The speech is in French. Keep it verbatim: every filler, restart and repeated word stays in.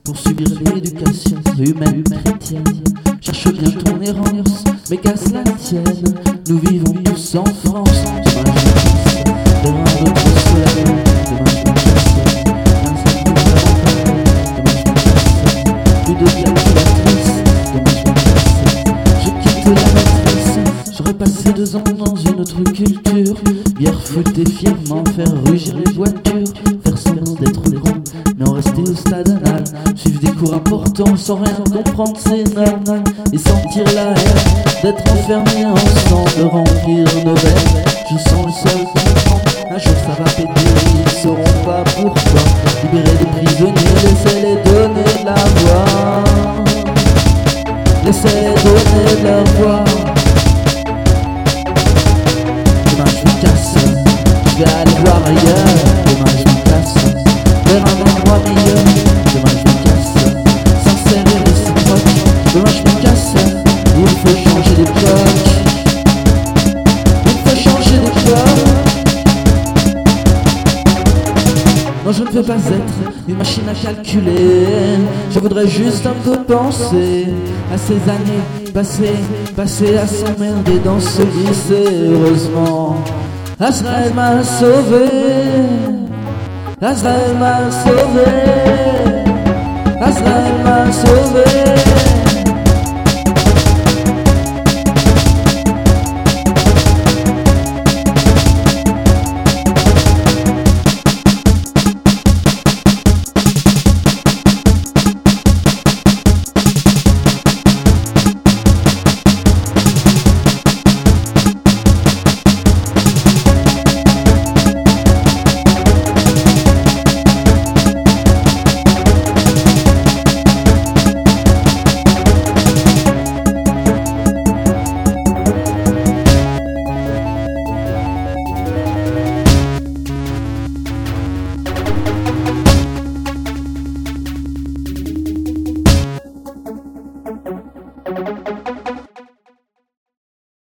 pour subir l'éducation humaine chrétienne. Cherche bien ton errance, mais casse la tienne. Nous vivons tous en France. Demain je me casse, demain d'autres se lèvent. Demain je me casse, demain ça me fait. Demain je me casse, plus de calculatrice. Demain je me casse, je quitte la matrice. J'aurais passé deux ans dans une autre culture. Bière, foot et fièrement faire rugir les voitures. Faire semblant d'être grand, mais en rester au stade anal. Suivre des cours importants sans rien comprendre, c'est normal. Et sentir la haine d'être enfermé ensemble, remplir nos veines. Je sens le sol comprendre, un jour ça va péter. Ils sauront pas pourquoi. Libérer des prisonniers, laissez-les donner la voix. Laissez-les donner la voix. Demain je me casse, je vais aller voir ailleurs. Demain je me casse, vers un endroit meilleur. Demain je me casse, sincère et réciproque. Demain je me casse, il faut changer d'époque. Il faut changer d'époque. Non, je ne veux pas être une machine à calculer. Je voudrais juste un peu penser à ces années passées, passées à s'emmerder dans ce lycée. Heureusement, Azraël m'a sauvé. Azraël m'a sauvé. Azraël m'a sauvé.